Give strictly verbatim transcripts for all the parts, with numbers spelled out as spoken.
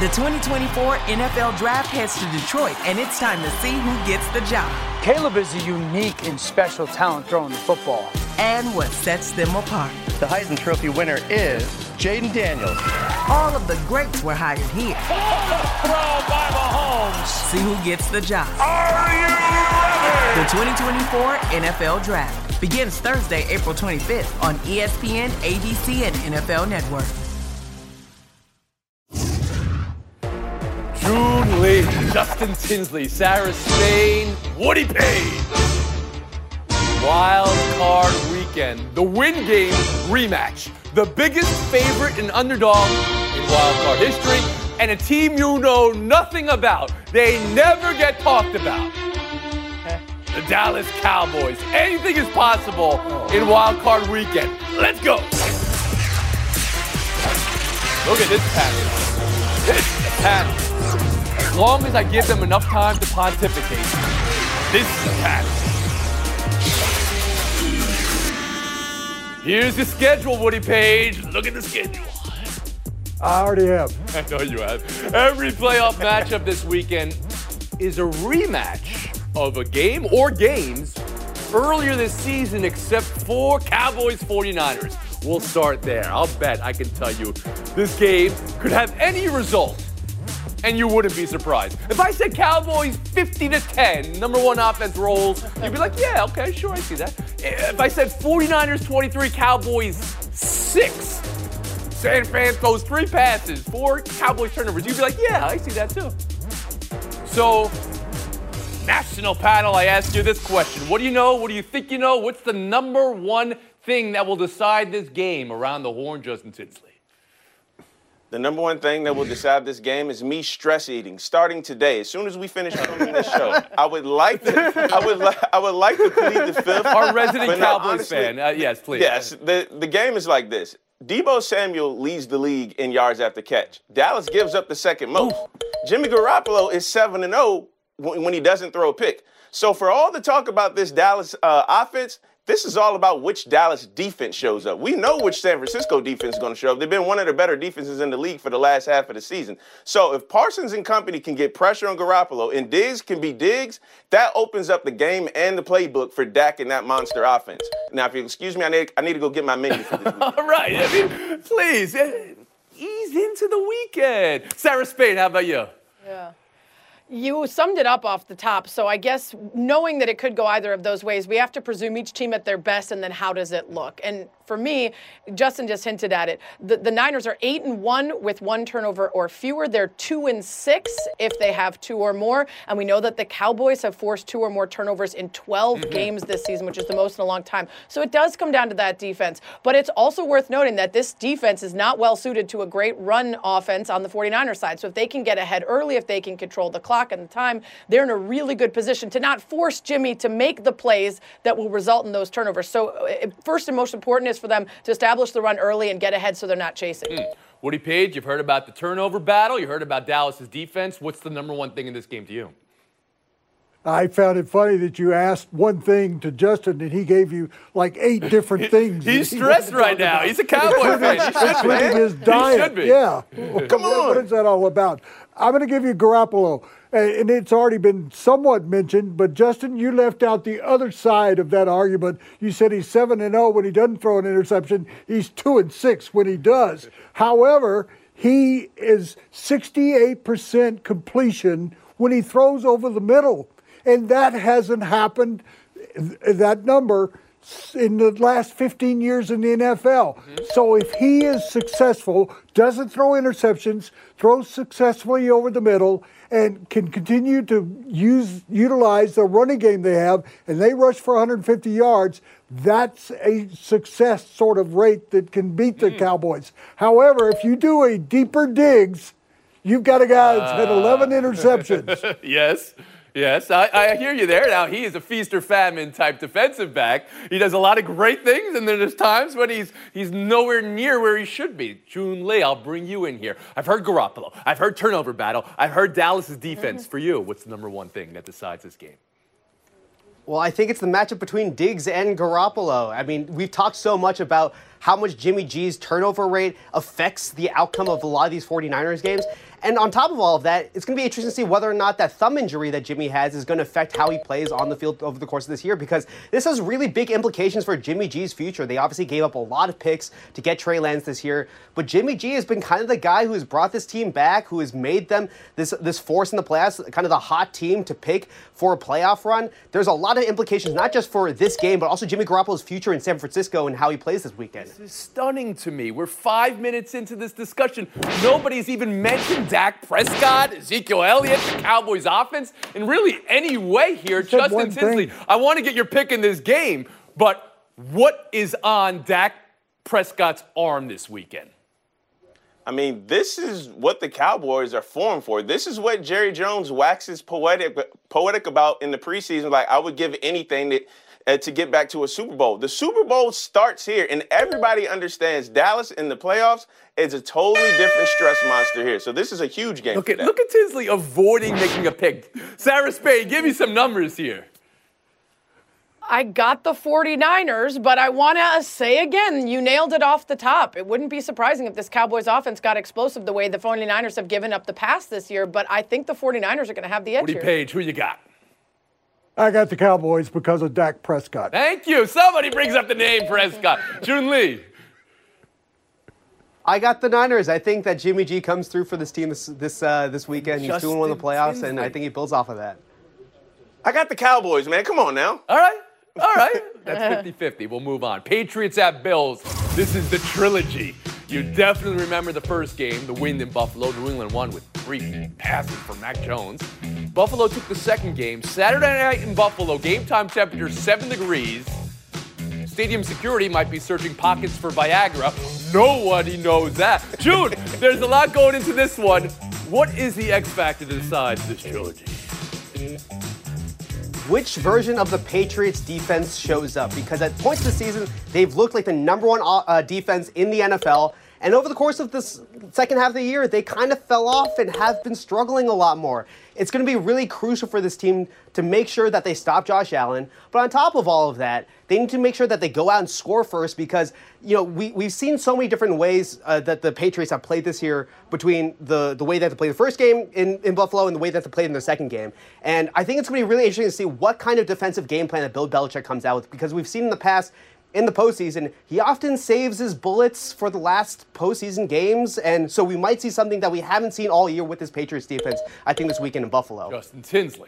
The twenty twenty-four N F L Draft heads to Detroit, and it's time to see who gets the job. Caleb is a unique and special talent throwing the football. And what sets them apart. The Heisman Trophy winner is Jaden Daniels. All of the greats were hired here. Throw by Mahomes. See who gets the job. Are you ready? The twenty twenty-four N F L Draft begins Thursday, April twenty-fifth on E S P N, A B C, and N F L Network. June Lee, Justin Tinsley, Sarah Spain, Woody Page. Wild Card Weekend, the win game rematch. The biggest favorite and underdog in Wild Card history, and a team you know nothing about. They never get talked about. The Dallas Cowboys. Anything is possible in Wild Card Weekend. Let's go. Look at this package. This is a package. As long as I give them enough time to pontificate, this is a package. Here's the schedule, Woody Page. Look at the schedule. I already have. I know you have. Every playoff matchup this weekend is a rematch of a game or games earlier this season, except for Cowboys forty-niners. We'll start there. I'll bet I can tell you this game could have any result, and you wouldn't be surprised. If I said Cowboys fifty to ten, number one offense rolls, you'd be like, yeah, okay, sure, I see that. If I said forty-niners twenty-three, Cowboys six, San Fran throws three passes, four Cowboys turnovers, you'd be like, yeah, I see that too. So, national panel, I ask you this question. What do you know? What do you think you know? What's the number one thing that will decide this game around the horn, Justin Tinsley? The number one thing that will decide this game is me stress eating. Starting today, as soon as we finish filming this show, I would like to. I would. Li- I would like to plead the fifth. Our resident no, Cowboys honestly, fan. Uh, yes, please. Yes. The the game is like this. Deebo Samuel leads the league in yards after catch. Dallas gives up the second most. Jimmy Garoppolo is seven and zero when he doesn't throw a pick. So for all the talk about this Dallas uh, offense, this is all about which Dallas defense shows up. We know which San Francisco defense is going to show up. They've been one of the better defenses in the league for the last half of the season. So if Parsons and company can get pressure on Garoppolo and Diggs can be Diggs, that opens up the game and the playbook for Dak and that monster offense. Now, if you excuse me, I need, I need to go get my menu for this week. All right. I mean, please, ease into the weekend. Sarah Spain, how about you? Yeah. You summed it up off the top, so I guess knowing that it could go either of those ways, we have to presume each team at their best, and then how does it look? And for me, Justin just hinted at it. The, the Niners are eight and one with one turnover or fewer. They're two and six if they have two or more. And we know that the Cowboys have forced two or more turnovers in twelve mm-hmm. games this season, which is the most in a long time. So it does come down to that defense. But it's also worth noting that this defense is not well suited to a great run offense on the forty-niners side. So if they can get ahead early, if they can control the clock and the time, they're in a really good position to not force Jimmy to make the plays that will result in those turnovers. So first and most important is for them to establish the run early and get ahead so they're not chasing. Mm. Woody Page, you've heard about the turnover battle. You heard about Dallas's defense. What's the number one thing in this game to you? I found it funny that you asked one thing to Justin and he gave you like eight different things. He's stressed he right now. About. He's a Cowboy fan. He should be. His diet. He should be. Yeah. Well, come on. What is that all about? I'm going to give you Garoppolo. And it's already been somewhat mentioned, but Justin, you left out the other side of that argument. You said he's seven and zero when he doesn't throw an interception. He's two and six when he does. However, he is sixty-eight percent completion when he throws over the middle, and that hasn't happened. That number in the last fifteen years in the N F L. Mm-hmm. So if he is successful, doesn't throw interceptions, throws successfully over the middle, and can continue to use utilize the running game they have, and they rush for one hundred fifty yards, that's a success sort of rate that can beat the mm. Cowboys. However, if you do a deeper Diggs, you've got a guy that's had eleven interceptions. Yes. Yes, I, I hear you there. Now, he is a feast or famine type defensive back. He does a lot of great things, and then there's times when he's he's nowhere near where he should be. June Lee, I'll bring you in here. I've heard Garoppolo. I've heard turnover battle. I've heard Dallas's defense. Mm-hmm. For you, what's the number one thing that decides this game? Well, I think it's the matchup between Diggs and Garoppolo. I mean, we've talked so much about how much Jimmy G's turnover rate affects the outcome of a lot of these 49ers games. And on top of all of that, it's going to be interesting to see whether or not that thumb injury that Jimmy has is going to affect how he plays on the field over the course of this year, because this has really big implications for Jimmy G's future. They obviously gave up a lot of picks to get Trey Lance this year, but Jimmy G has been kind of the guy who has brought this team back, who has made them this, this force in the playoffs, kind of the hot team to pick for a playoff run. There's a lot of implications, not just for this game, but also Jimmy Garoppolo's future in San Francisco and how he plays this weekend. This is stunning to me. We're five minutes into this discussion. Nobody's even mentioned Dak Prescott, Ezekiel Elliott, the Cowboys offense, in really any way here. Justin Tinsley, I want to get your pick in this game, but what is on Dak Prescott's arm this weekend? I mean, this is what the Cowboys are formed for. This is what Jerry Jones waxes poetic poetic about in the preseason. Like, I would give anything that, uh, to get back to a Super Bowl. The Super Bowl starts here, and everybody understands Dallas in the playoffs is a totally different stress monster here. So this is a huge game Look for at, them. look at Tinsley avoiding making a pick. Sarah Spain, give me some numbers here. I got the 49ers, but I want to say again, you nailed it off the top. It wouldn't be surprising if this Cowboys offense got explosive the way the 49ers have given up the pass this year, but I think the 49ers are going to have the edge Woody here. Page, who you got? I got the Cowboys because of Dak Prescott. Thank you. Somebody brings up the name Prescott. Jun Lee. I got the Niners. I think that Jimmy G comes through for this team this this uh, this weekend. He's Justin doing one of the playoffs, Tinsley. and I think he builds off of that. I got the Cowboys, man. Come on now. All right. All right. That's fifty-fifty. We'll move on. Patriots at Bills. This is the trilogy. You definitely remember the first game, the win in Buffalo. New England won with three passes from Mac Jones. Buffalo took the second game. Saturday night in Buffalo, game time temperature seven degrees. Stadium security might be searching pockets for Viagra. Nobody knows that. June, there's a lot going into this one. What is the X factor to decide this trilogy? Which version of the Patriots defense shows up? Because at points this season, they've looked like the number one uh, defense in the N F L. And over the course of this second half of the year, they kind of fell off and have been struggling a lot more. It's going to be really crucial for this team to make sure that they stop Josh Allen. But on top of all of that, they need to make sure that they go out and score first, because, you know, we, we've seen so many different ways uh, that the Patriots have played this year, between the, the way that they played the first game in, in Buffalo and the way that they played in the second game. And I think it's going to be really interesting to see what kind of defensive game plan that Bill Belichick comes out with, because we've seen in the past, in the postseason, he often saves his bullets for the last postseason games, and so we might see something that we haven't seen all year with this Patriots defense, I think, this weekend in Buffalo. Justin Tinsley.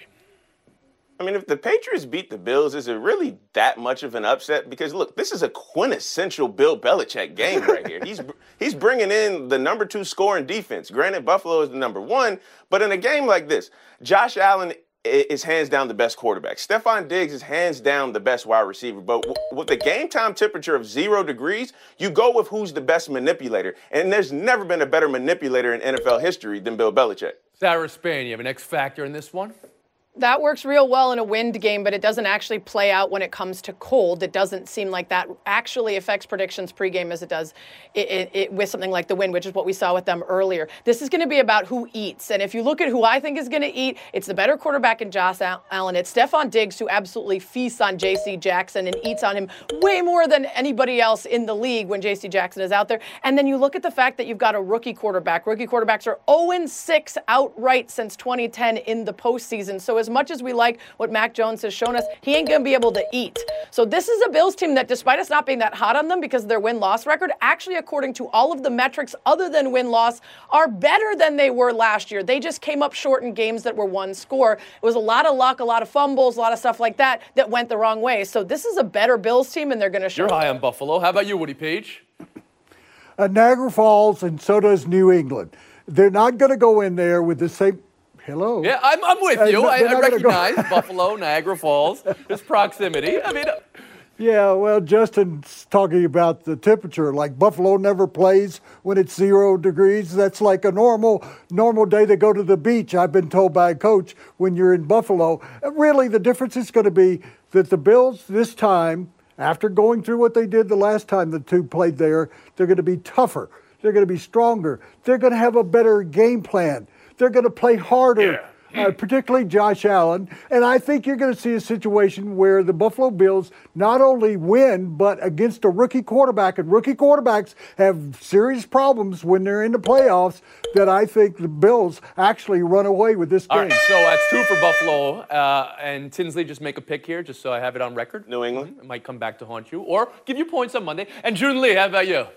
I mean, if the Patriots beat the Bills, is it really that much of an upset? Because, look, this is a quintessential Bill Belichick game right here. He's he's bringing in the number two scoring defense. Granted, Buffalo is the number one, but in a game like this, Josh Allen is hands down the best quarterback. Stephon Diggs is hands down the best wide receiver. But w- with the game time temperature of zero degrees, you go with who's the best manipulator. And there's never been a better manipulator in N F L history than Bill Belichick. Sarah Spain, you have an X factor in this one? That works real well in a wind game, but it doesn't actually play out when it comes to cold. It doesn't seem like that actually affects predictions pregame as it does it, it, it, with something like the wind, which is what we saw with them earlier. This is going to be about who eats. And if you look at who I think is going to eat, it's the better quarterback in Josh Allen. It's Stephon Diggs, who absolutely feasts on J C Jackson and eats on him way more than anybody else in the league when J C Jackson is out there. And then you look at the fact that you've got a rookie quarterback. Rookie quarterbacks are oh and six outright since twenty ten in the postseason. So as As much as we like what Mac Jones has shown us, he ain't going to be able to eat. So this is a Bills team that, despite us not being that hot on them because of their win-loss record, actually, according to all of the metrics other than win-loss, are better than they were last year. They just came up short in games that were one score. It was a lot of luck, a lot of fumbles, a lot of stuff like that that went the wrong way. So this is a better Bills team, and they're going to show You're high it. on Buffalo. How about you, Woody Page? Uh, Niagara Falls, and so does New England. They're not going to go in there with the same... Hello. Yeah, I'm, I'm with Uh, you. no, I, they're I not gonna go- recognize Buffalo, Niagara Falls, this proximity. I mean, Yeah, well, Justin's talking about the temperature. Like, Buffalo never plays when it's zero degrees. That's like a normal normal day they go to the beach, I've been told by a coach, when you're in Buffalo. Uh, Really, the difference is going to be that the Bills this time, after going through what they did the last time the two played there, they're going to be tougher. They're going to be stronger. They're going to have a better game plan. They're going to play harder Yeah. uh, particularly Josh Allen. And I think you're going to see a situation where the Buffalo Bills not only win, but against a rookie quarterback, and rookie quarterbacks have serious problems when they're in the playoffs, that I think the Bills actually run away with this game. All right, so that's two for Buffalo. Uh, and Tinsley, just make a pick here, just so I have it on record. New England. It might come back to haunt you, or give you points on Monday. And June Lee, how about you?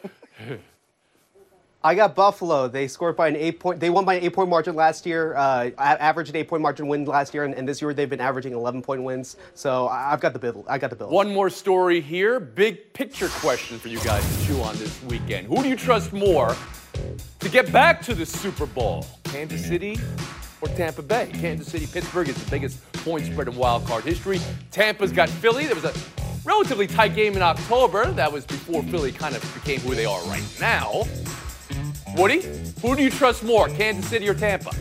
I got Buffalo. They scored by an eight point. They won by an eight-point margin last year. Uh, averaged an eight-point margin win last year, and, and this year they've been averaging eleven-point wins. So I've got the Bills. I got the Bills. One more story here. Big picture question for you guys to chew on this weekend. Who do you trust more to get back to the Super Bowl? Kansas City or Tampa Bay? Kansas City, Pittsburgh is the biggest point spread in wild card history. Tampa's got Philly. There was a relatively tight game in October. That was before Philly kind of became who they are right now. Woody, who do you trust more, Kansas City or Tampa?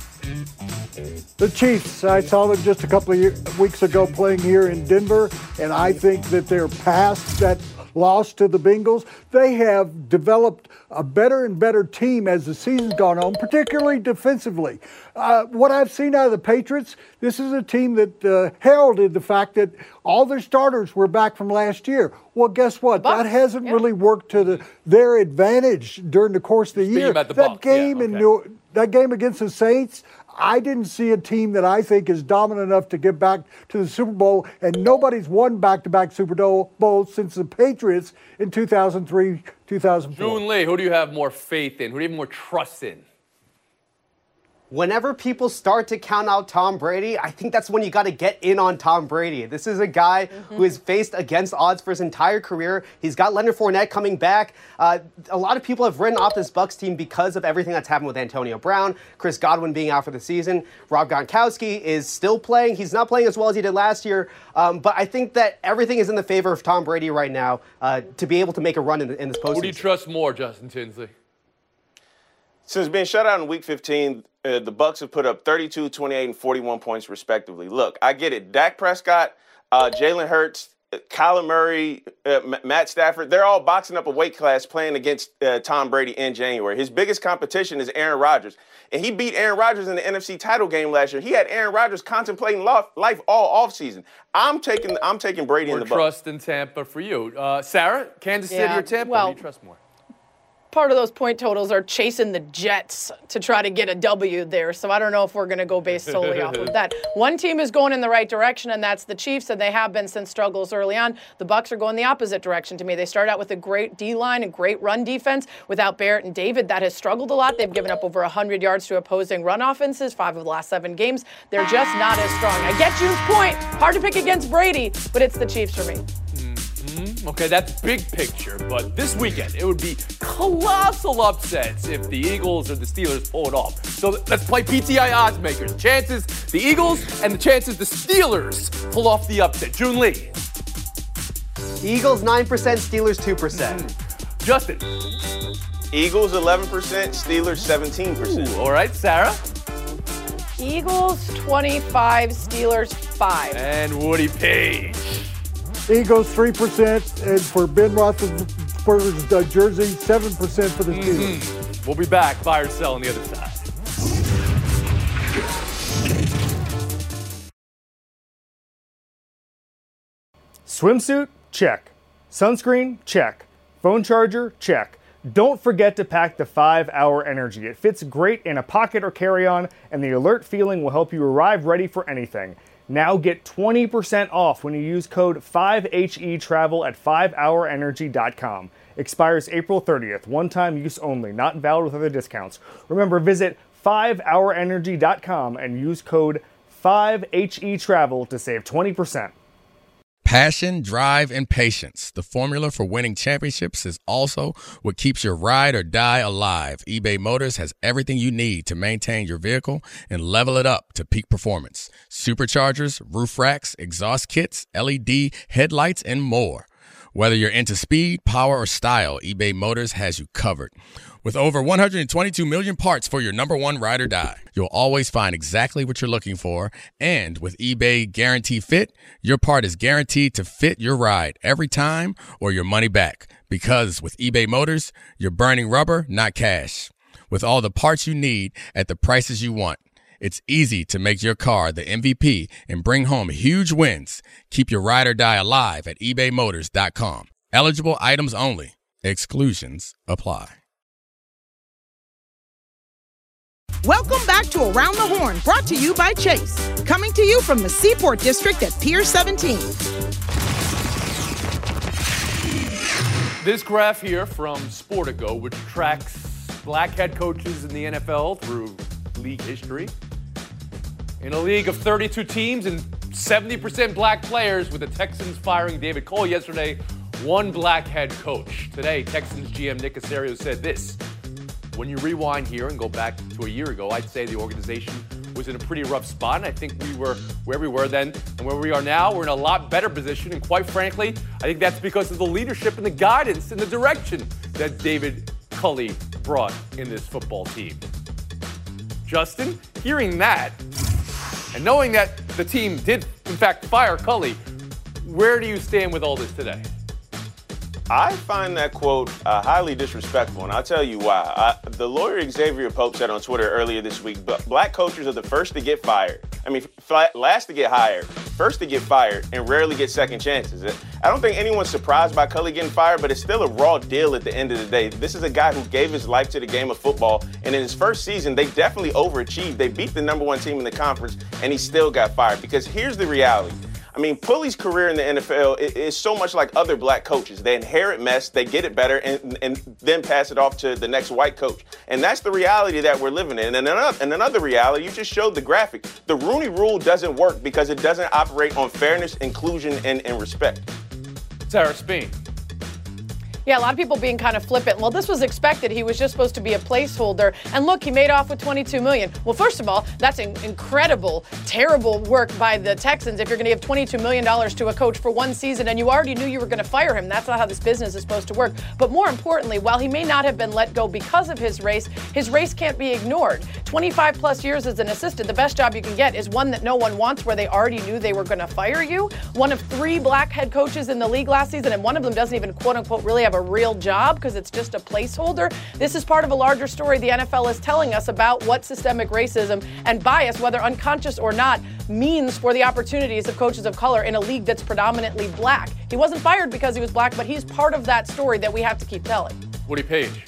The Chiefs. I saw them just a couple of year, weeks ago playing here in Denver, and I think that they're past that loss to the Bengals. They have developed a better and better team as the season's gone on, particularly defensively. Uh, what I've seen out of the Patriots, this is a team that uh, heralded the fact that all their starters were back from last year. Well, guess what? Bucks. That hasn't Yeah. really worked to the, their advantage during the course of the Speaking year. about the that Bucks, game yeah, in okay. New, that game against the Saints, I didn't see a team that I think is dominant enough to get back to the Super Bowl, and nobody's won back-to-back Super Bowls since the Patriots in two thousand three, two thousand four. June Lee, who do you have more faith in? Who do you have more trust in? Whenever people start to count out Tom Brady, I think that's when you got to get in on Tom Brady. This is a guy mm-hmm. who has faced against odds for his entire career. He's got Leonard Fournette coming back. Uh, a lot of people have written off this Bucs team because of everything that's happened with Antonio Brown, Chris Godwin being out for the season. Rob Gronkowski is still playing. He's not playing as well as he did last year, um, but I think that everything is in the favor of Tom Brady right now uh, to be able to make a run in, in this postseason. Who do you trust more, Justin Tinsley? Since being shut out in Week fifteen, uh, the Bucs have put up thirty-two, twenty-eight, and forty-one points respectively. Look, I get it. Dak Prescott, uh, Jalen Hurts, uh, Kyler Murray, uh, M- Matt Stafford, they're all boxing up a weight class playing against uh, Tom Brady in January. His biggest competition is Aaron Rodgers. And he beat Aaron Rodgers in the N F C title game last year. He had Aaron Rodgers contemplating life all offseason. I'm taking I'm taking Brady More in the Bucs. trust in Tampa for you. Uh, Sarah, Kansas City Yeah, or Tampa? well, who do you trust more? Part of those point totals are chasing the Jets to try to get a W there. So I don't know if we're going to go based solely off of that. One team is going in the right direction, and that's the Chiefs, and they have been since struggles early on. The Bucs are going the opposite direction to me. They start out with a great D-line and great run defense. Without Barrett and David, that has struggled a lot. They've given up over one hundred yards to opposing run offenses, five of the last seven games. They're just not as strong. I get June's point. Hard to pick against Brady, but it's the Chiefs for me. Mm-hmm. Okay, that's big picture, but this weekend it would be colossal upsets if the Eagles or the Steelers pull it off. So let's play P T I odds makers. Chances the Eagles and the chances the Steelers pull off the upset. June Lee. Eagles nine percent, Steelers two percent. Mm. Justin. Eagles eleven percent, Steelers seventeen percent. Ooh, all right, Sarah. Eagles twenty-five, Steelers five. And Woody Page. Eagles three percent, and for Ben Roethlisberger's uh, jersey, seven percent for the Steelers. Mm-hmm. We'll be back. Buy or sell on the other side. Swimsuit? Check. Sunscreen? Check. Phone charger? Check. Don't forget to pack the five hour Energy. It fits great in a pocket or carry-on, and the alert feeling will help you arrive ready for anything. Now get twenty percent off when you use code five H E travel at five hour energy dot com. Expires April thirtieth. One-time use only. Not valid with other discounts. Remember, visit five hour energy dot com and use code five H E travel to save twenty percent. Passion, drive, and patience. The formula for winning championships is also what keeps your ride or die alive. eBay Motors has everything you need to maintain your vehicle and level it up to peak performance. Superchargers, roof racks, exhaust kits, L E D headlights, and more. Whether you're into speed, power, or style, eBay Motors has you covered. With over one hundred twenty-two million parts for your number one ride or die, you'll always find exactly what you're looking for. And with eBay Guarantee Fit, your part is guaranteed to fit your ride every time or your money back. Because with eBay Motors, you're burning rubber, not cash. With all the parts you need at the prices you want, It's easy to make your car the M V P and bring home huge wins. Keep your ride or die alive at ebay motors dot com. Eligible items only. Exclusions apply. Welcome back to Around the Horn, brought to you by Chase. Coming to you from the Seaport District at Pier seventeen. This graph here from Sportico, which tracks black head coaches in the N F L through league history. In a league of thirty-two teams and seventy percent black players, with the Texans firing David Cole yesterday, one black head coach. Today, Texans G M Nick Caserio said this: when you rewind here and go back to a year ago, I'd say the organization was in a pretty rough spot. And I think we were where we were then and where we are now, we're in a lot better position. And quite frankly, I think that's because of the leadership and the guidance and the direction that David Culley brought in this football team. Justin, hearing that and knowing that the team did, in fact, fire Culley, where do you stand with all this today? I find that quote uh, highly disrespectful, and I'll tell you why. I, the lawyer Xavier Pope said on Twitter earlier this week, but black coaches are the first to get fired. I mean, f- last to get hired, first to get fired, and rarely get second chances. I don't think anyone's surprised by Culley getting fired, but it's still a raw deal at the end of the day. This is a guy who gave his life to the game of football, and in his first season, they definitely overachieved. They beat the number one team in the conference, and he still got fired. Because here's the reality. I mean, Pulley's career in the N F L is so much like other black coaches. They inherit mess, they get it better, and, and then pass it off to the next white coach. And that's the reality that we're living in. And another, and another reality, you just showed the graphic. The Rooney Rule doesn't work because it doesn't operate on fairness, inclusion, and, and respect. Sarah Speen. Yeah, a lot of people being kind of flippant. Well, this was expected. He was just supposed to be a placeholder. And look, he made off with twenty-two million dollars. Well, first of all, that's an incredible, terrible work by the Texans if you're going to give twenty-two million dollars to a coach for one season and you already knew you were going to fire him. That's not how this business is supposed to work. But more importantly, while he may not have been let go because of his race, his race can't be ignored. twenty-five plus years as an assistant, the best job you can get is one that no one wants where they already knew they were going to fire you. One of three black head coaches in the league last season, and one of them doesn't even quote unquote really have a real job because it's just a placeholder. This is part of a larger story the N F L is telling us about what systemic racism and bias, whether unconscious or not, means for the opportunities of coaches of color in a league that's predominantly black. He wasn't fired because he was black, but he's part of that story that we have to keep telling. Woody Page.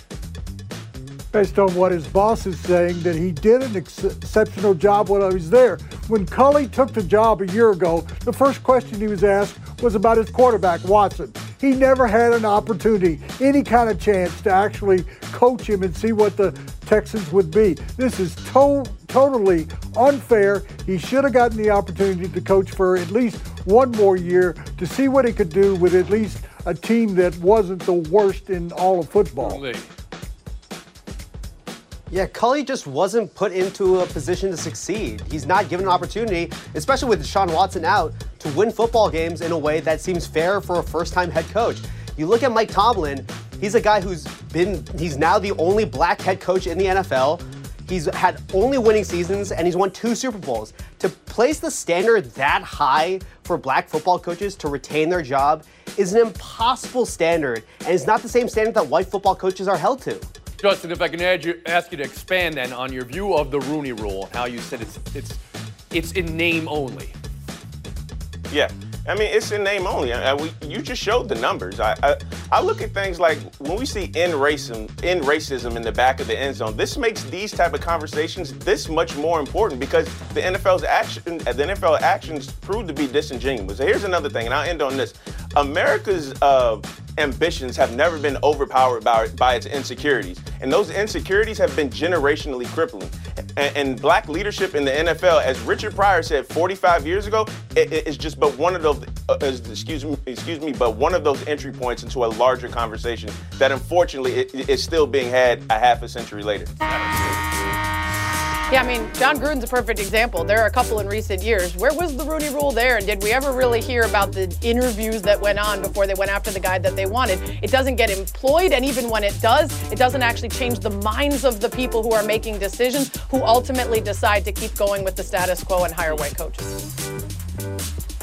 Based on what his boss is saying, that he did an ex- exceptional job while he was there. When Culley took the job a year ago, the first question he was asked was about his quarterback, Watson. He never had an opportunity, any kind of chance to actually coach him and see what the Texans would be. This is to- totally unfair. He should have gotten the opportunity to coach for at least one more year to see what he could do with at least a team that wasn't the worst in all of football. Lee. Yeah, Culley just wasn't put into a position to succeed. He's not given an opportunity, especially with Deshaun Watson out, to win football games in a way that seems fair for a first-time head coach. You look at Mike Tomlin, he's a guy who's been, he's now the only black head coach in the N F L. He's had only winning seasons, and he's won two Super Bowls. To place the standard that high for black football coaches to retain their job is an impossible standard, and it's not the same standard that white football coaches are held to. Justin, if I can add you, ask you to expand then on your view of the Rooney Rule, how you said it's it's it's in name only. Yeah, I mean, it's in name only. I, I, we, you just showed the numbers. I, I I look at things like when we see end racism, end racism in the back of the end zone. This makes these type of conversations this much more important because the N F L's action, the N F L actions proved to be disingenuous. So here's another thing, and I'll end on this. America's uh, ambitions have never been overpowered by, by its insecurities. And those insecurities have been generationally crippling. And, and black leadership in the N F L, as Richard Pryor said forty-five years ago, it, it's just but one of those, uh, excuse me, excuse me, but one of those entry points into a larger conversation that unfortunately it, is still being had a half a century later. Yeah, I mean, John Gruden's a perfect example. There are a couple in recent years. Where was the Rooney Rule there? And did we ever really hear about the interviews that went on before they went after the guy that they wanted? It doesn't get employed, and even when it does, it doesn't actually change the minds of the people who are making decisions, who ultimately decide to keep going with the status quo and hire white coaches.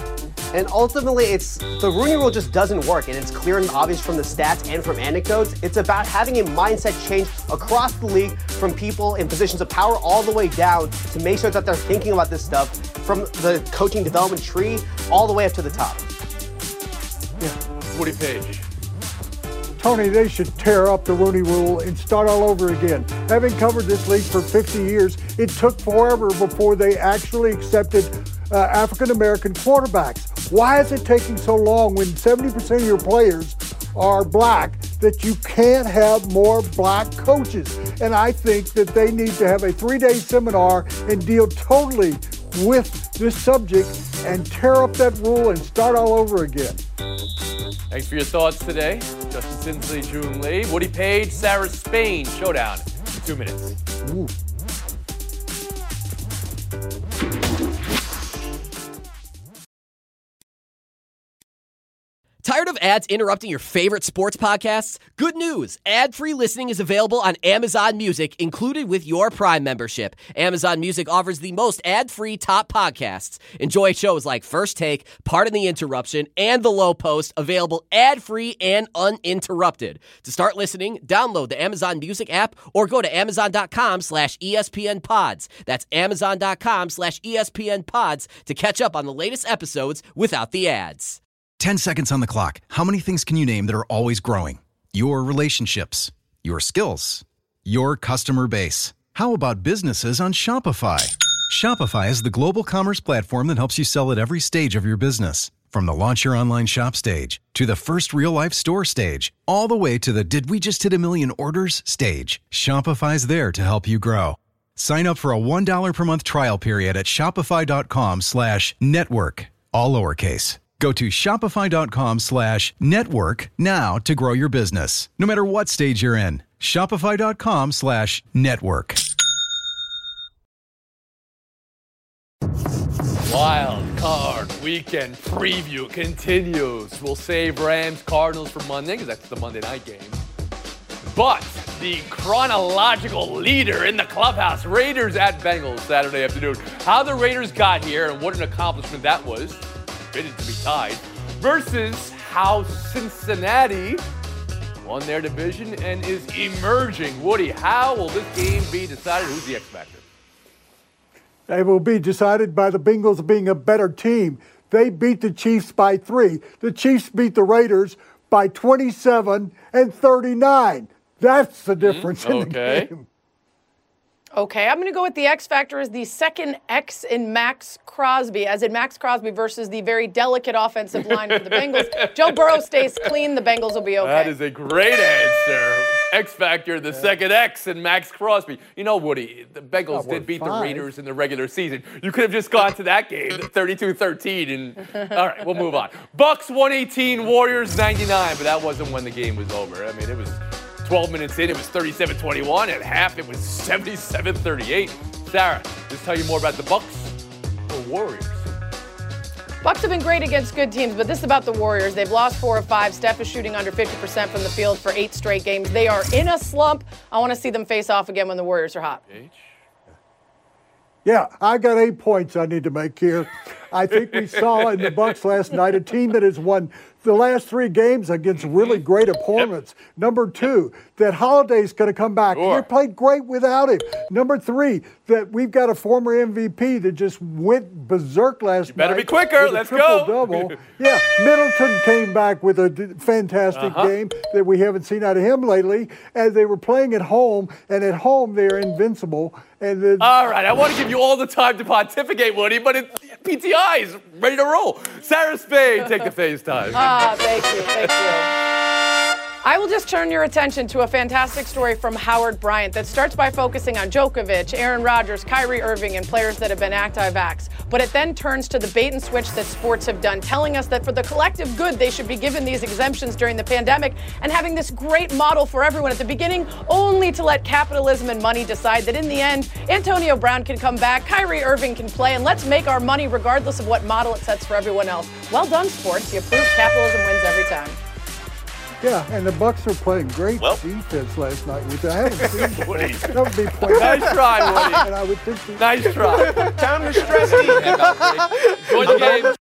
And ultimately, it's the Rooney Rule just doesn't work, and it's clear and obvious from the stats and from anecdotes. It's about having a mindset change across the league from people in positions of power all the way down to make sure that they're thinking about this stuff from the coaching development tree all the way up to the top. Yeah. Woody Page. Tony, they should tear up the Rooney Rule and start all over again. Having covered this league for fifty years, it took forever before they actually accepted uh, African-American quarterbacks. Why is it taking so long when seventy percent of your players are black that you can't have more black coaches? And I think that they need to have a three-day seminar and deal totally with this subject and tear up that rule and start all over again. Thanks for your thoughts today. Justin Sinsley, June Lee, Woody Page, Sarah Spain. Showdown in two minutes. Ooh. Tired of ads interrupting your favorite sports podcasts? Good news! Ad-free listening is available on Amazon Music, included with your Prime membership. Amazon Music offers the most ad-free top podcasts. Enjoy shows like First Take, Pardon the Interruption, and The Low Post, available ad-free and uninterrupted. To start listening, download the Amazon Music app or go to amazon.com slash ESPN pods. That's amazon.com slash ESPN pods to catch up on the latest episodes without the ads. ten seconds on the clock. How many things can you name that are always growing? Your relationships, your skills, your customer base. How about businesses on Shopify? Shopify is the global commerce platform that helps you sell at every stage of your business. From the launch your online shop stage to the first real-life store stage, all the way to the did we just hit a million orders stage. Shopify's there to help you grow. Sign up for a one dollar per month trial period at shopify.com slash network, all lowercase. Go to shopify.com slash network now to grow your business, no matter what stage you're in. Shopify.com slash network. Wild card weekend preview continues. We'll save Rams Cardinals for Monday because that's the Monday night game. But the chronological leader in the clubhouse, Raiders at Bengals Saturday afternoon. How the Raiders got here and what an accomplishment that was. Fitted to be tied, versus how Cincinnati won their division and is emerging. Woody, how will this game be decided? Who's the X factor? It will be decided by the Bengals being a better team. They beat the Chiefs by three. The Chiefs beat the Raiders by twenty-seven and thirty-nine. That's the difference mm, okay. in the game. Okay, I'm going to go with the X factor as the second X in Max Crosby, as in Max Crosby versus the very delicate offensive line for the Bengals. Joe Burrow stays clean, the Bengals will be okay. That is a great answer. X factor, the yeah. second X in Max Crosby. You know, Woody, the Bengals oh, did beat five. the Raiders in the regular season. You could have just gone to that game, thirty-two thirteen, and all right, we'll move on. Bucks one eighteen, Warriors ninety-nine, but that wasn't when the game was over. I mean, it was twelve minutes in, it was thirty-seven twenty-one. At half, it was seventy-seven thirty-eight. Sarah, let's tell you more about the Bucks or Warriors. Bucks have been great against good teams, but this is about the Warriors. They've lost four of five. Steph is shooting under fifty percent from the field for eight straight games. They are in a slump. I want to see them face off again when the Warriors are hot. H? Yeah, I got eight points I need to make here. I think we saw in the Bucks last night a team that has won the last three games against really great opponents. Yep. Number two, that Holiday's going to come back. Sure. They played great without him. Number three, that we've got a former M V P that just went berserk last you better night. be quicker. Let's go. Double. Yeah, Middleton came back with a fantastic uh-huh. game that we haven't seen out of him lately. As they were playing at home, and at home they're invincible. And the, all right, I want to give you all the time to pontificate, Woody, but it, P T I is ready to roll. Sarah Spain, take the FaceTime. Ah, thank you, thank you. I will just turn your attention to a fantastic story from Howard Bryant that starts by focusing on Djokovic, Aaron Rodgers, Kyrie Irving, and players that have been anti-vax. But it then turns to the bait and switch that sports have done, telling us that for the collective good, they should be given these exemptions during the pandemic and having this great model for everyone at the beginning, only to let capitalism and money decide that in the end, Antonio Brown can come back, Kyrie Irving can play, and let's make our money regardless of what model it sets for everyone else. Well done, sports. You prove capitalism wins every time. Yeah, and the Bucks are playing great well. defense last night, which I haven't seen. Woody. That would be playing. Nice try, Woody. And I would think nice try. Time to stress eat. Enjoy the game.